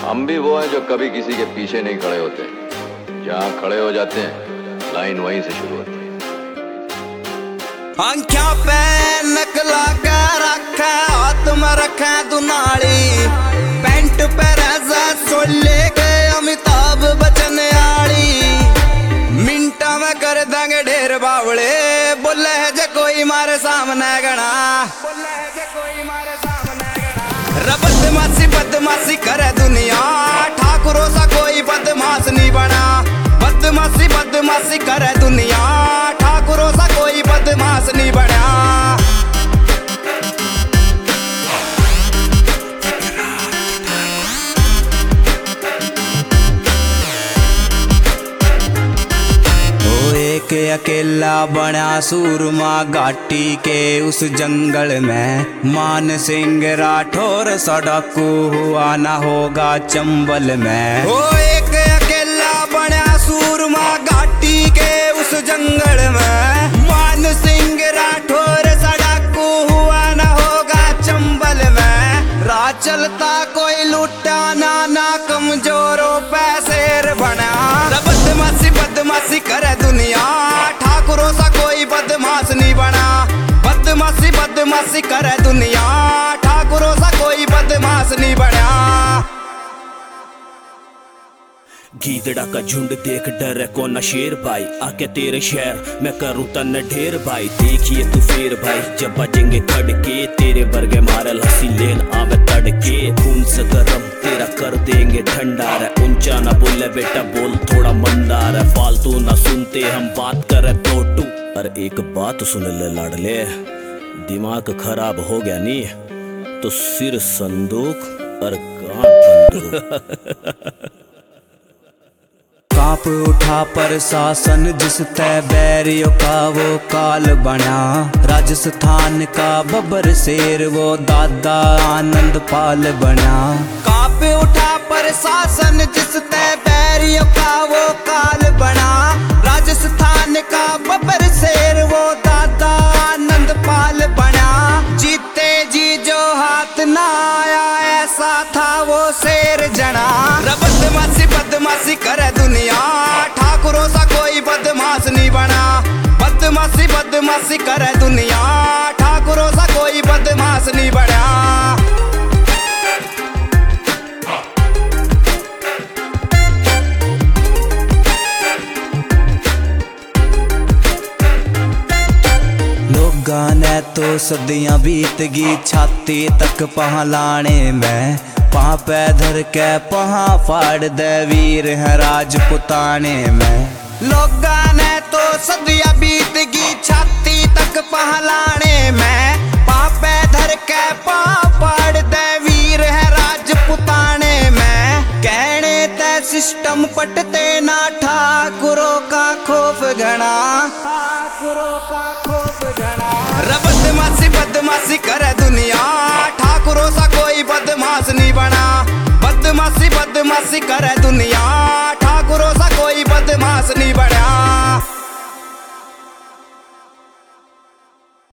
हम भी वो हैं जो कभी किसी के पीछे नहीं खड़े होते, जहाँ खड़े हो जाते हैं लाइन वहीं से शुरू होती है। आंखों पे नकला के रखा, हाथ में रखा दुनाली, पैंट पे रजा सोले के अमिताभ बच्चन आड़ी, मिंटा में कर देंगे ढेर बावले, बोले है जे कोई मारे सामने गणा, बदमाशी करे दुनिया, ठाकुरों सा कोई बदमाश नहीं बना, बदमाशी करे दुनिया, ठाकुरों सा कोई बदमाश नहीं बना। एक अकेला बना सूरमा घाटी के उस जंगल में, मान सिंह राठौर सड़कू हुआ ना होगा चंबल में। ओ एक अकेला बना सूरमा घाटी के उस जंगल में, मान सिंह राठौर सड़कू हुआ ना होगा चंबल में। राह चलता कोई लुटा ना कमजोरों पे शेर बना, बदमाशी करे दुनिया, ठाकुरों सा कोई बदमाश नहीं बना, बदमाशी करे दुनिया, ठाकुरों सा कोई बदमाश नहीं बना। गीदड़ा का झुंड देख डर को न शेर भाई, आके तेरे शहर मैं करूँ तन ढेर भाई, देखिए तू फेर भाई जब बजेंगे खड़के, तेरे वर्गे मारल हसी लेन आवे तड़के, खून से गरम तेरा कर देंगे ठंडा रे, ऊंचा ना बोले बेटा बोल थोड़ा मंदा रे, फालतू ना सुनते हम बात करे तो टू। अरे एक बात सुन ले लाडले, दिमाग खराब हो गया नी तो सिर संदूक और कान बंदूक। कांप उठा प्रशासन जिस तय बैरियों का वो काल बना, राजस्थान का बब्बर शेर वो दादा आनंद पाल बना। कांप उठा प्रशासन जिस तय बैरियों का वो काल बना, राजस्थान का बब्बर शेर वो दादा आनंद पाल बना। जीते जी जो हाथ ना आया ऐसा था वो शेर जना, बदमाशी करे दुनिया, ठाकुरों सा कोई बदमाश नहीं बना, बदमाशी करे दुनिया, ठाकुरों सा कोई बदमाश नहीं बना। लोगां ने तो सदियां बीत गई छाती तक पहलाने में, पहाँ पे धर के पहाँ फाड़ दे वीर है राजपुताने में। लोगां ने तो सदियां बीत गई छाती तक पहलाने में, पहाँ पे धर के पहाँ फाड़ दे वीर है राजपुताने में। कहने ते सिस्टम पटते ना ठाकुरों का खौफ घना, ठाकुरों का खौफ घना। बदमाशी करे दुनिया, ठाकुरों सा कोई बदमाश नहीं बना, बदमाशी करे दुनिया,